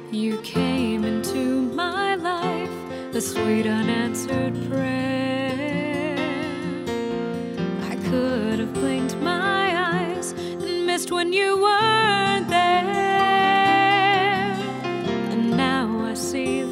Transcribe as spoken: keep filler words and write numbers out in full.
You came into my life, a sweet unanswered prayer. I could have blinked my eyes and missed when you weren't there. And now I see